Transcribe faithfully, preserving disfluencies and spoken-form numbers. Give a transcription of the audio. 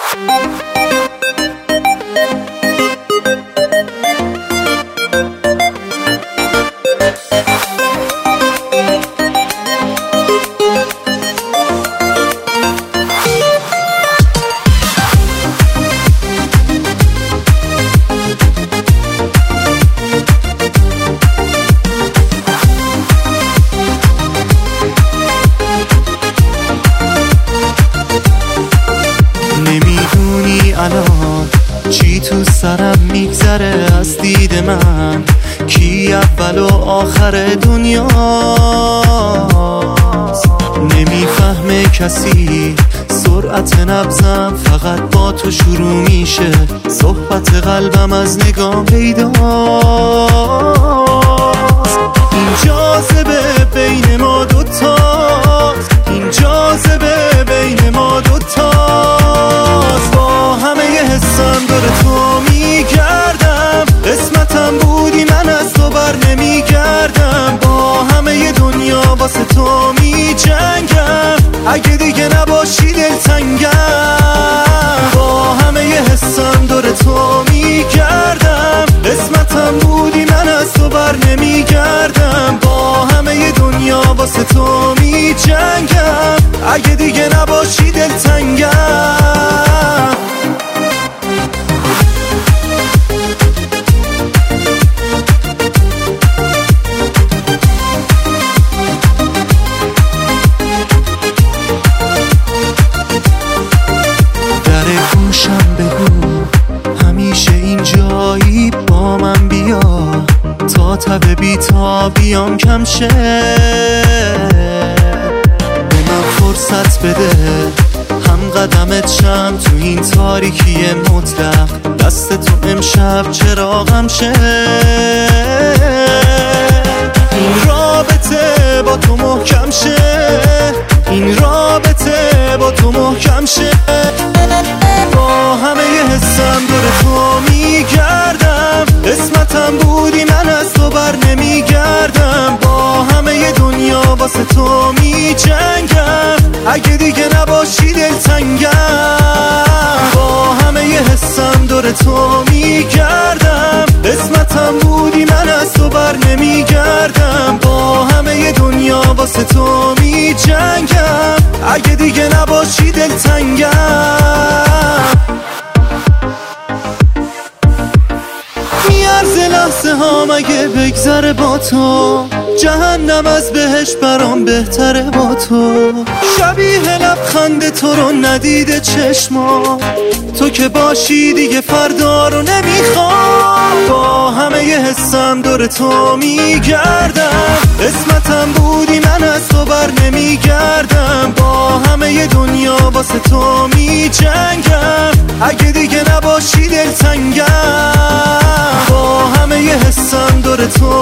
نمیدونی الان چی تو سرم میگذره از دید من، کی اول و آخر دنیاست. نمیفهمه کسی سرعت نبضم، فقط با تو شروع میشه، صحبت قلبم از نگام پیداست. این جاذبه بین ما دوتاست، این جاذبه بین ما دوتاست. با همه حسم دور تو میگردم، قسمتم بودی من از تو بر نمیگردم. با همه دنیا واسه تو میجنگم، اگه دیگه نباشی دلتنگم. با همه حسم دور تو میگردم، قسمتم بودی من از تو بر نمیگردم. با همه دنیا واسه تو میجنگم، اگه دیگه نباشی دلتنگم. گوشم بگو همیشه این جایی با من بیا، تا تب بی‌تابیام کم شه. به من فرصت بده هم قدمت شم تو این تاریکی مطلق، دست تو امشب چراغم شه. این رابطه با تو محکم شه، این رابطه با تو محکم شه. با همه حسم دور تو میگردم، قسمتم بودی من از تو بر نمیگردم. با همه دنیا واسه تو میجنگم، اگه دیگه نباشی دلتنگم. با همه حسم دور تو میگردم، قسمتم بودی من از تو بر نمیگردم. با همه دنیا واسه تو میجنگم، اگه دیگه نباشی دلتنگم. میارزه لحظه ها مگه بگذره با تو، جهنم از بهش برام بهتره با تو. شبیه لبخند تو رو ندیده چشما، تو که باشی دیگه فردا رو نمیخوام. با همه حسم دور تو میگردم، قسمتم بودی من از تو بر نمیگردم. با همه دنیا واسه تو میجنگم، اگه دیگه نباشی دلتنگم. با همه حسم دور تو